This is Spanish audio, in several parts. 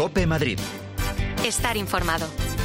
COPE Madrid. Estar informado.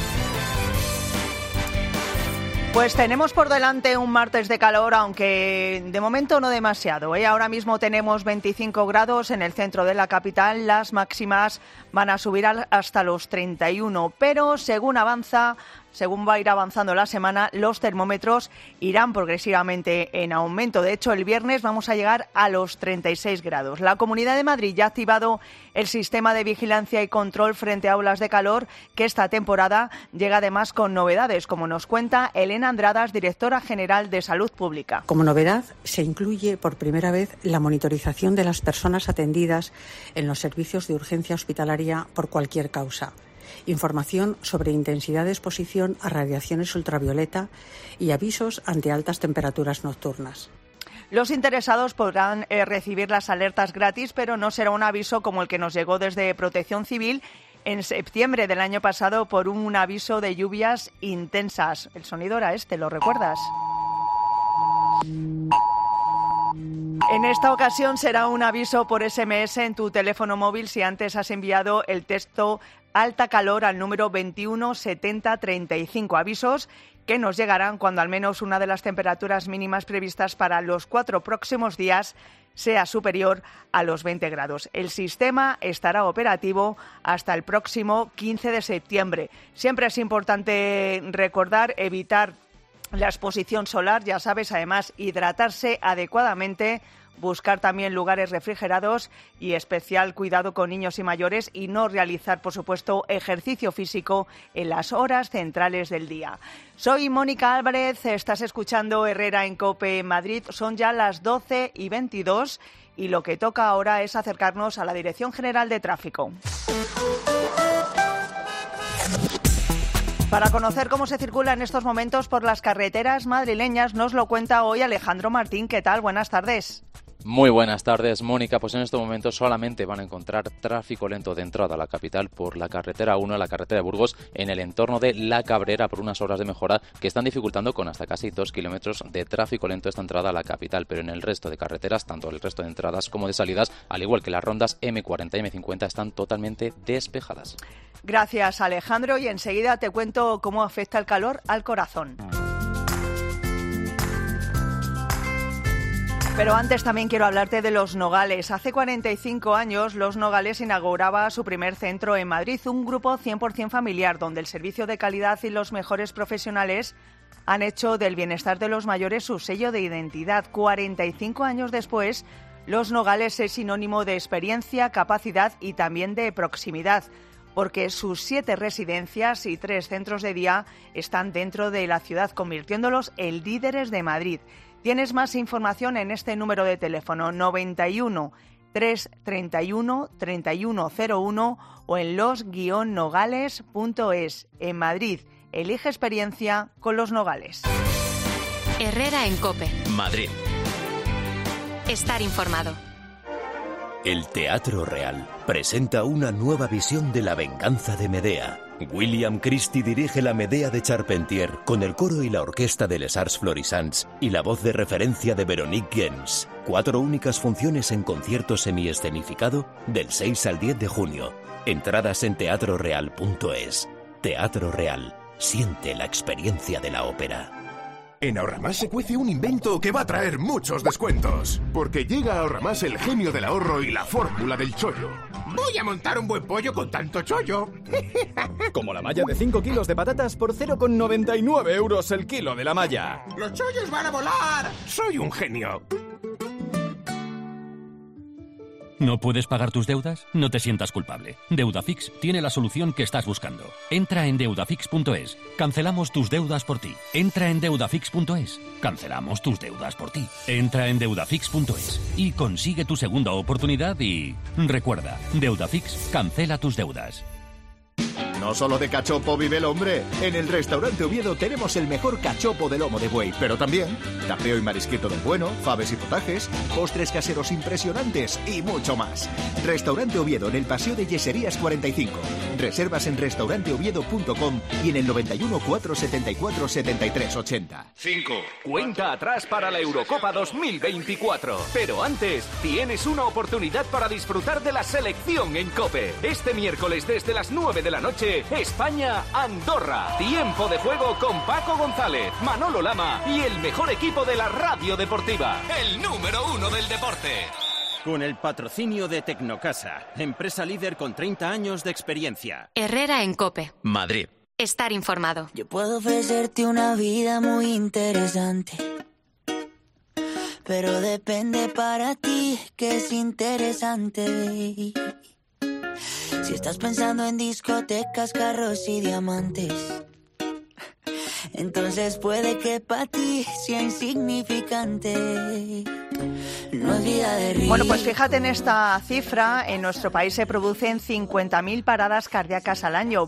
Pues tenemos por delante un martes de calor, aunque de momento no demasiado, ¿eh? Ahora mismo tenemos 25 grados en el centro de la capital, las máximas van a subir hasta los 31, pero según va a ir avanzando la semana, los termómetros irán progresivamente en aumento. De hecho, el viernes vamos a llegar a los 36 grados. La Comunidad de Madrid ya ha activado el sistema de vigilancia y control frente a olas de calor, que esta temporada llega además con novedades, como nos cuenta Elena Andradas, directora general de Salud Pública. Como novedad, se incluye por primera vez la monitorización de las personas atendidas en los servicios de urgencia hospitalaria por cualquier causa. Información sobre intensidad de exposición a radiaciones ultravioleta y avisos ante altas temperaturas nocturnas. Los interesados podrán recibir las alertas gratis, pero no será un aviso como el que nos llegó desde Protección Civil en septiembre del año pasado por un aviso de lluvias intensas. El sonido era este, ¿lo recuerdas? En esta ocasión será un aviso por SMS en tu teléfono móvil si antes has enviado el texto alta calor al número 217035. Avisos que nos llegarán cuando al menos una de las temperaturas mínimas previstas para los 4 próximos días sea superior a los 20 grados. El sistema estará operativo hasta el próximo 15 de septiembre. Siempre es importante recordar evitar la exposición solar, ya sabes, además hidratarse adecuadamente, buscar también lugares refrigerados y especial cuidado con niños y mayores y no realizar, por supuesto, ejercicio físico en las horas centrales del día. Soy Mónica Álvarez, estás escuchando Herrera en COPE Madrid, son ya las 12:22 y lo que toca ahora es acercarnos a la Dirección General de Tráfico. Para conocer cómo se circula en estos momentos por las carreteras madrileñas, nos lo cuenta hoy Alejandro Martín. ¿Qué tal? Buenas tardes. Muy buenas tardes, Mónica. Pues en estos momentos solamente van a encontrar tráfico lento de entrada a la capital por la carretera 1, la carretera de Burgos, en el entorno de La Cabrera, por unas obras de mejora que están dificultando con hasta casi 2 kilómetros de tráfico lento esta entrada a la capital. Pero en el resto de carreteras, tanto el resto de entradas como de salidas, al igual que las rondas M40 y M50, están totalmente despejadas. Gracias, Alejandro. Y enseguida te cuento cómo afecta el calor al corazón. Pero antes también quiero hablarte de Los Nogales. Hace 45 años, Los Nogales inauguraba su primer centro en Madrid, un grupo 100% familiar, donde el servicio de calidad y los mejores profesionales han hecho del bienestar de los mayores su sello de identidad. 45 años después, Los Nogales es sinónimo de experiencia, capacidad y también de proximidad, porque sus 7 residencias y 3 centros de día están dentro de la ciudad, convirtiéndolos en líderes de Madrid. Tienes más información en este número de teléfono 91 331 3101 o en los-nogales.es. En Madrid, elige experiencia con Los Nogales. Herrera en COPE. Madrid. Estar informado. El Teatro Real presenta una nueva visión de La venganza de Medea. William Christie dirige la Medea de Charpentier con el coro y la orquesta de Les Arts Florissants y la voz de referencia de Veronique Gens. 4 únicas funciones en concierto semiescenificado del 6 al 10 de junio. Entradas en teatroreal.es. Teatro Real. Siente la experiencia de la ópera. En Ahorramás se cuece un invento que va a traer muchos descuentos. Porque llega a Ahorramás el genio del ahorro y la fórmula del chollo. Voy a montar un buen pollo con tanto chollo. Como la malla de 5 kilos de patatas por 0,99 euros el kilo de la malla. ¡Los chollos van a volar! Soy un genio. ¿No puedes pagar tus deudas? No te sientas culpable. Deudafix tiene la solución que estás buscando. Entra en deudafix.es. Cancelamos tus deudas por ti. Entra en deudafix.es. Cancelamos tus deudas por ti. Entra en deudafix.es y consigue tu segunda oportunidad y... Recuerda, Deudafix cancela tus deudas. No No solo de cachopo vive el hombre. En el Restaurante Oviedo tenemos el mejor cachopo de lomo de buey, pero también tapeo y marisquito del bueno, faves y potajes, postres caseros impresionantes y mucho más. Restaurante Oviedo en el Paseo de Yeserías 45. Reservas en restauranteoviedo.com y en el 91 474 73 80. 5. Cuenta atrás para la Eurocopa 2024. Pero antes, tienes una oportunidad para disfrutar de la selección en COPE. Este miércoles desde las 9 de la noche, España-Andorra. Tiempo de juego con Paco González, Manolo Lama y el mejor equipo de la radio deportiva. El número 1 del deporte. Con el patrocinio de Tecnocasa, empresa líder con 30 años de experiencia. Herrera en COPE. Madrid. Estar informado. Yo puedo ofrecerte una vida muy interesante, pero depende para ti que es interesante. Si estás pensando en discotecas, carros y diamantes, entonces puede que para ti sea insignificante. No es vida de río. Bueno, pues fíjate en esta cifra. En nuestro país se producen 50.000 paradas cardíacas al año,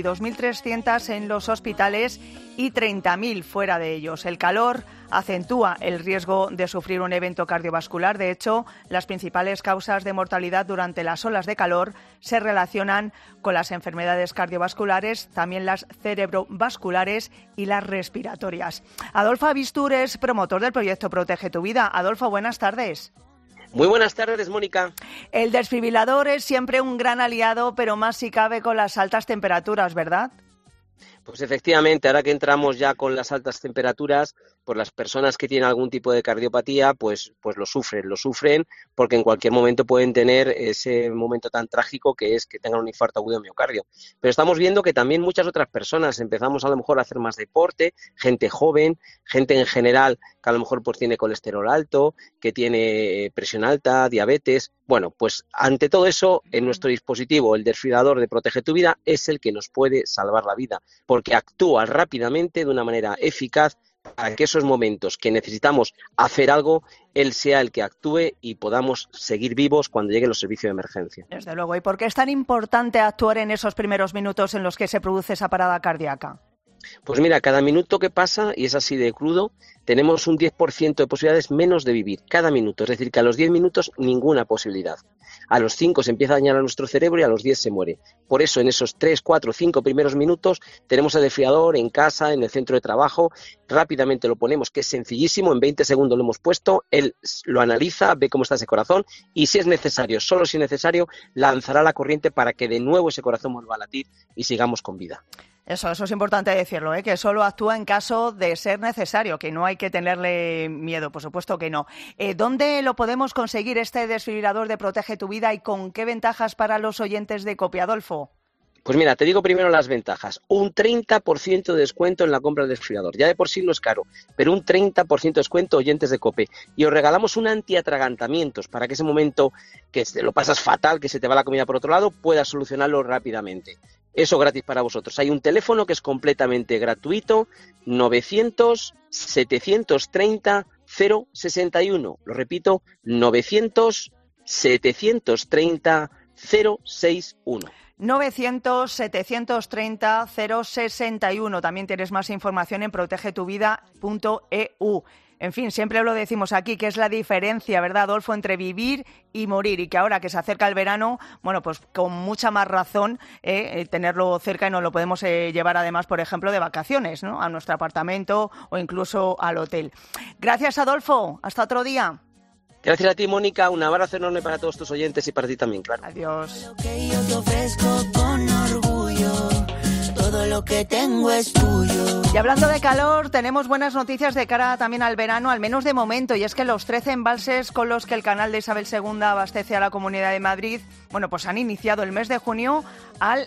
22.300 en los hospitales y 30.000 fuera de ellos. El calor acentúa el riesgo de sufrir un evento cardiovascular. De hecho, las principales causas de mortalidad durante las olas de calor se relacionan con las enfermedades cardiovasculares, también las cerebrovasculares y las respiratorias. Adolfo Avistur es promotor del proyecto Protege tu Vida. Adolfo, buenas tardes. Muy buenas tardes, Mónica. El desfibrilador es siempre un gran aliado, pero más si cabe con las altas temperaturas, ¿verdad? Pues efectivamente, ahora que entramos ya con las altas temperaturas, pues las personas que tienen algún tipo de cardiopatía, pues lo sufren porque en cualquier momento pueden tener ese momento tan trágico que es que tengan un infarto agudo de miocardio. Pero estamos viendo que también muchas otras personas empezamos a lo mejor a hacer más deporte, gente joven, gente en general que a lo mejor pues tiene colesterol alto, que tiene presión alta, diabetes. Bueno, pues ante todo eso, en nuestro dispositivo, el desfibrilador de Protege tu Vida es el que nos puede salvar la vida, porque actúa rápidamente de una manera eficaz para que esos momentos que necesitamos hacer algo, él sea el que actúe y podamos seguir vivos cuando lleguen los servicios de emergencia. Desde luego. ¿Y por qué es tan importante actuar en esos primeros minutos en los que se produce esa parada cardíaca? Pues mira, cada minuto que pasa, y es así de crudo, tenemos un 10% de posibilidades menos de vivir, cada minuto. Es decir, que a los 10 minutos ninguna posibilidad. A los 5 se empieza a dañar a nuestro cerebro y a los 10 se muere. Por eso en esos 3, 4, 5 primeros minutos tenemos el desfibrilador en casa, en el centro de trabajo, rápidamente lo ponemos, que es sencillísimo, en 20 segundos lo hemos puesto, él lo analiza, ve cómo está ese corazón y si es necesario, solo si es necesario, lanzará la corriente para que de nuevo ese corazón vuelva a latir y sigamos con vida. Eso es importante decirlo, que solo actúa en caso de ser necesario, que no hay que tenerle miedo, por supuesto que no. ¿Dónde lo podemos conseguir este desfibrilador de Protege tu Vida y con qué ventajas para los oyentes de COPE, Adolfo? Pues mira, te digo primero las ventajas. Un 30% de descuento en la compra del desfibrilador. Ya de por sí no es caro, pero un 30% de descuento oyentes de COPE. Y os regalamos un antiatragantamientos para que ese momento que lo pasas fatal, que se te va la comida por otro lado, puedas solucionarlo rápidamente. Eso gratis para vosotros. Hay un teléfono que es completamente gratuito, 900-730-061. Lo repito, 900-730-061. 900-730-061. También tienes más información en protegetuvida.eu. En fin, siempre lo decimos aquí, que es la diferencia, ¿verdad, Adolfo?, entre vivir y morir, y que ahora que se acerca el verano, bueno, pues con mucha más razón tenerlo cerca y nos lo podemos llevar además, por ejemplo, de vacaciones, ¿no?, a nuestro apartamento o incluso al hotel. Gracias, Adolfo. Hasta otro día. Gracias a ti, Mónica. Un abrazo enorme para todos tus oyentes y para ti también, claro. Adiós. Lo que yo te ofrezco con orgullo, todo lo que tengo es tuyo. Y hablando de calor, tenemos buenas noticias de cara también al verano, al menos de momento, y es que los 13 embalses con los que el canal de Isabel II abastece a la Comunidad de Madrid, bueno, pues han iniciado el mes de junio al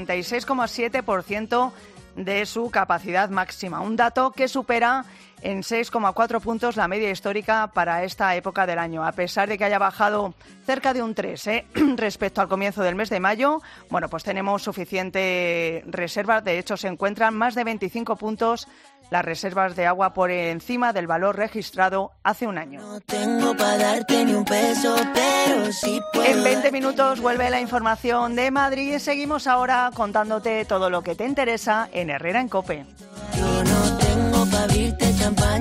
86,7% de su capacidad máxima, un dato que supera en 6,4 puntos la media histórica para esta época del año. A pesar de que haya bajado cerca de un 3 respecto al comienzo del mes de mayo, bueno, pues tenemos suficiente reserva. De hecho, se encuentran más de 25 puntos las reservas de agua por encima del valor registrado hace un año. No tengo para darte ni un peso, pero sí puedo. En 20 minutos vuelve la información de Madrid y seguimos ahora contándote todo lo que te interesa en Herrera en COPE. Yo no tengo para abrirte champán.